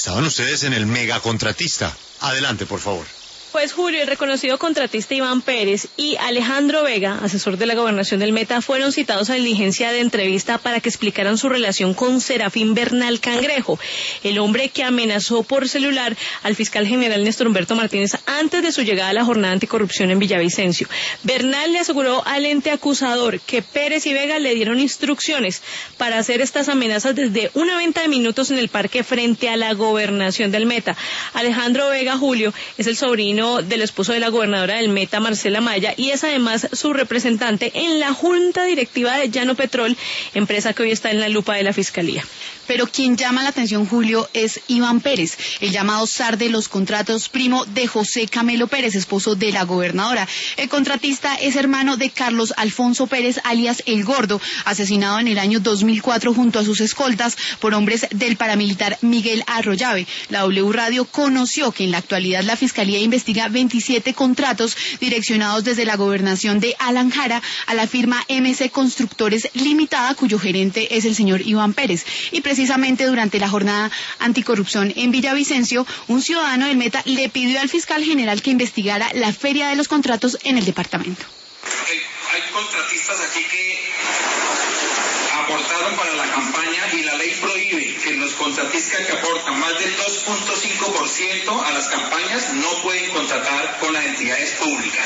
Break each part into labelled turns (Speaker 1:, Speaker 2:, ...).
Speaker 1: Estaban ustedes en el megacontratista. Adelante, por favor.
Speaker 2: Pues Julio, el reconocido contratista Iván Pérez y Alejandro Vega, asesor de la gobernación del Meta, fueron citados a diligencia de entrevista para que explicaran su relación con Serafín Bernal Cangrejo, el hombre que amenazó por celular al fiscal general Néstor Humberto Martínez antes de su llegada a la jornada anticorrupción en Villavicencio. Bernal le aseguró al ente acusador que Pérez y Vega le dieron instrucciones para hacer estas amenazas desde una venta de minutos en el parque frente a la gobernación del Meta. Alejandro Vega, Julio, es el sobrino del esposo de la gobernadora del Meta, Marcela Amaya, y es además su representante en la junta directiva de Llano Petrol, empresa que hoy está en la lupa de la Fiscalía.
Speaker 3: Pero quien llama la atención, Julio, es Iván Pérez, el llamado zar de los contratos, primo de José Camelo Pérez, esposo de la gobernadora. El contratista es hermano de Carlos Alfonso Pérez, alias El Gordo, asesinado en el año 2004 junto a sus escoltas por hombres del paramilitar Miguel Arroyave. La W Radio conoció que en la actualidad la Fiscalía investiga 27 contratos direccionados desde la gobernación de Alan Jara a la firma MC Constructores Limitada, cuyo gerente es el señor Iván Pérez. Y precisamente durante la jornada anticorrupción en Villavicencio, un ciudadano del Meta le pidió al fiscal general que investigara la feria de los contratos en el departamento.
Speaker 4: Hay contratistas aquí que aportaron para la campaña y la ley prohíbe que los contratistas que aportan más del 2.5% a las campañas no pueden contratar con las entidades públicas.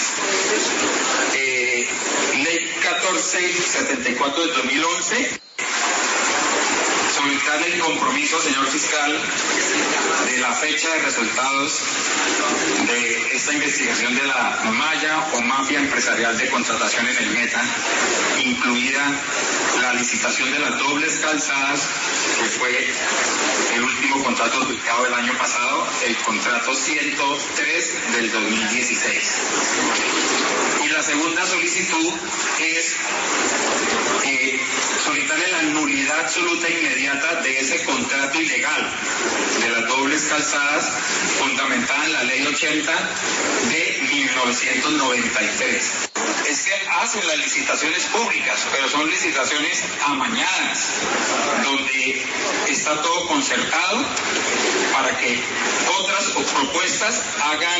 Speaker 4: Ley 1474 del 2011. Solicitar el compromiso, señor fiscal, de la fecha de resultados de esta investigación de la malla o mafia empresarial de contratación en el Meta, incluida la licitación de las dobles calzadas, que fue el último contrato adjudicado el año pasado, el contrato 103 del 2016. Y la segunda solicitud es solicitarle la nulidad absoluta e inmediata de ese contrato ilegal de las dobles calzadas fundamentada en la ley 80 de 1993. Es que hacen las licitaciones públicas, pero son licitaciones amañadas, donde está todo concertado para que otras propuestas hagan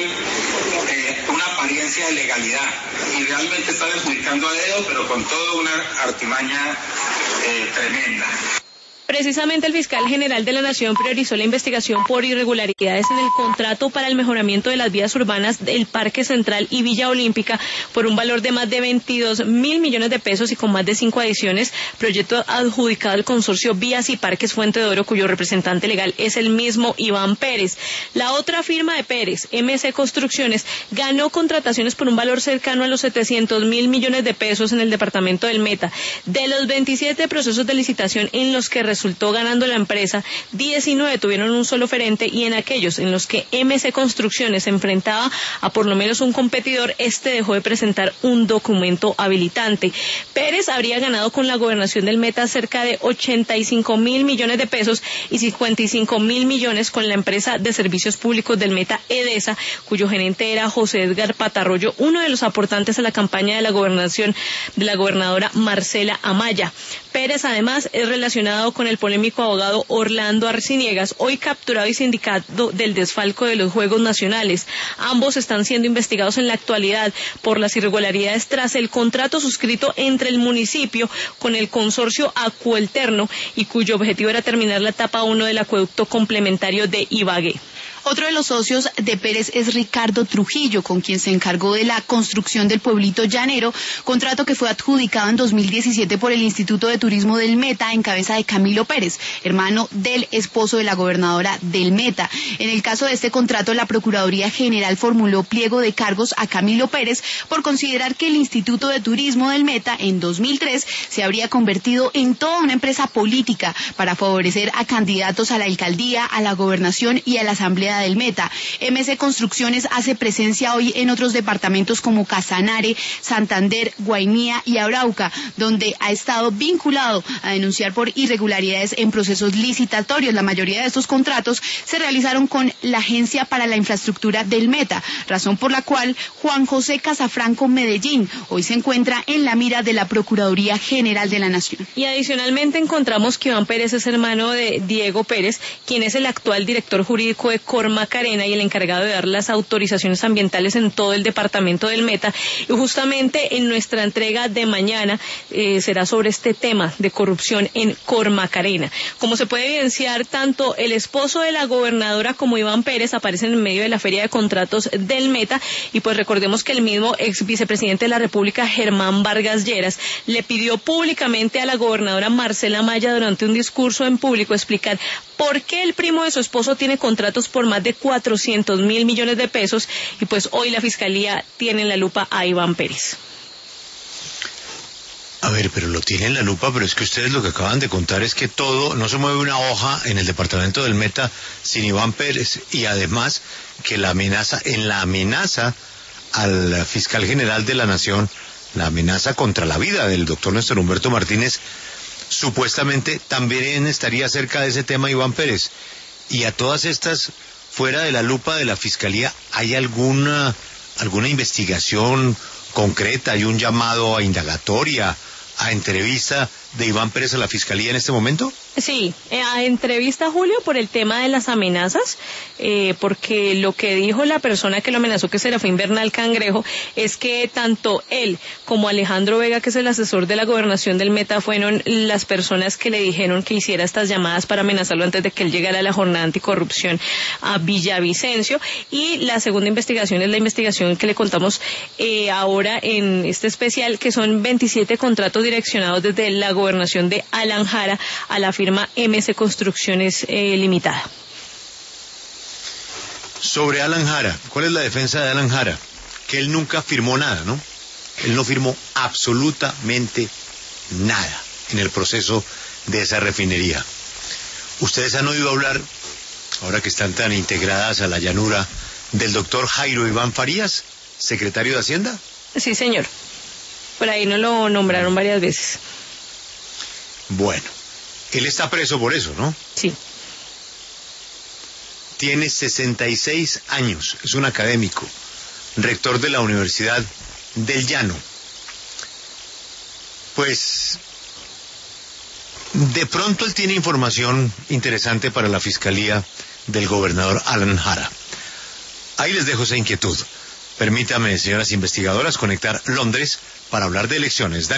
Speaker 4: una apariencia de legalidad y realmente están adjudicando a dedo, pero con toda una artimaña tremenda.
Speaker 2: Precisamente el fiscal general de la Nación priorizó la investigación por irregularidades en el contrato para el mejoramiento de las vías urbanas del Parque Central y Villa Olímpica por un valor de más de 22.000 millones de pesos y con más de 5 adiciones, proyecto adjudicado al consorcio Vías y Parques Fuente de Oro, cuyo representante legal es el mismo Iván Pérez. La otra firma de Pérez, MC Construcciones, ganó contrataciones por un valor cercano a los 700.000 millones de pesos en el departamento del Meta. De los 27 procesos de licitación en los que resultó ganando la empresa, 19 tuvieron un solo oferente, y en aquellos en los que MC Construcciones se enfrentaba a por lo menos un competidor, este dejó de presentar un documento habilitante. Pérez habría ganado con la gobernación del Meta cerca de 85.000 millones de pesos y 55.000 millones con la empresa de servicios públicos del Meta, EDESA, cuyo gerente era José Edgar Patarroyo, uno de los aportantes a la campaña de la gobernación de la gobernadora Marcela Amaya. Pérez además es relacionado con el polémico abogado Orlando Arciniegas, hoy capturado y sindicado del desfalco de los Juegos Nacionales. Ambos están siendo investigados en la actualidad por las irregularidades tras el contrato suscrito entre el municipio con el consorcio Acuelterno y cuyo objetivo era terminar la etapa 1 del acueducto complementario de Ibagué.
Speaker 3: Otro de los socios de Pérez es Ricardo Trujillo, con quien se encargó de la construcción del pueblito llanero, contrato que fue adjudicado en 2017 por el Instituto de Turismo del Meta en cabeza de Camilo Pérez, hermano del esposo de la gobernadora del Meta. En el caso de este contrato, la Procuraduría General formuló pliego de cargos a Camilo Pérez por considerar que el Instituto de Turismo del Meta en 2003 se habría convertido en toda una empresa política para favorecer a candidatos a la alcaldía, a la gobernación y a la asamblea Vida del Meta. MC Construcciones hace presencia hoy en otros departamentos como Casanare, Santander, Guainía y Arauca, donde ha estado vinculado a denunciar por irregularidades en procesos licitatorios. La mayoría de estos contratos se realizaron con la Agencia para la Infraestructura del Meta, razón por la cual Juan José Casafranco Medellín hoy se encuentra en la mira de la Procuraduría General de la Nación.
Speaker 2: Y adicionalmente encontramos que Iván Pérez es hermano de Diego Pérez, quien es el actual director jurídico de Cormacarena y el encargado de dar las autorizaciones ambientales en todo el departamento del Meta. Y justamente en nuestra entrega de mañana será sobre este tema de corrupción en Cormacarena. Como se puede evidenciar, tanto el esposo de la gobernadora como Iván Pérez aparecen en medio de la feria de contratos del Meta, y pues recordemos que el mismo ex vicepresidente de la República, Germán Vargas Lleras, le pidió públicamente a la gobernadora Marcela Maya durante un discurso en público explicar por qué el primo de su esposo tiene contratos por más de 400.000 millones de pesos, y pues hoy la Fiscalía tiene en la lupa a Iván Pérez.
Speaker 1: A ver, pero lo tiene en la lupa, pero es que ustedes lo que acaban de contar es que todo, no se mueve una hoja en el departamento del Meta sin Iván Pérez, y además que la amenaza al fiscal general de la Nación, la amenaza contra la vida del doctor Néstor Humberto Martínez, supuestamente también estaría cerca de ese tema Iván Pérez. Y a todas estas, fuera de la lupa de la Fiscalía, ¿hay alguna investigación concreta? ¿Hay un llamado a indagatoria, a entrevista de Iván Pérez a la Fiscalía en este momento?
Speaker 2: Sí, a entrevista, Julio, por el tema de las amenazas, porque lo que dijo la persona que lo amenazó, que es Serafín Bernal Cangrejo, es que tanto él como Alejandro Vega, que es el asesor de la gobernación del Meta, fueron las personas que le dijeron que hiciera estas llamadas para amenazarlo antes de que él llegara a la jornada anticorrupción a Villavicencio. Y la segunda investigación es la investigación que le contamos ahora en este especial, que son 27 contratos direccionados desde la gobernación de Alan Jara a la firma MC Construcciones Limitada.
Speaker 1: Sobre Alan Jara, ¿cuál es la defensa de Alan Jara? Que él nunca firmó nada, ¿no? Él no firmó absolutamente nada en el proceso de esa refinería. ¿Ustedes han oído hablar, ahora que están tan integradas a la llanura, del doctor Jairo Iván Farías, secretario de Hacienda?
Speaker 2: Sí, señor. Por ahí no lo nombraron varias veces.
Speaker 1: Bueno, él está preso por eso, ¿no?
Speaker 2: Sí.
Speaker 1: Tiene 66 años, es un académico, rector de la Universidad del Llano. Pues, de pronto él tiene información interesante para la Fiscalía del gobernador Alan Jara. Ahí les dejo esa inquietud. Permítame, señoras investigadoras, conectar Londres para hablar de elecciones.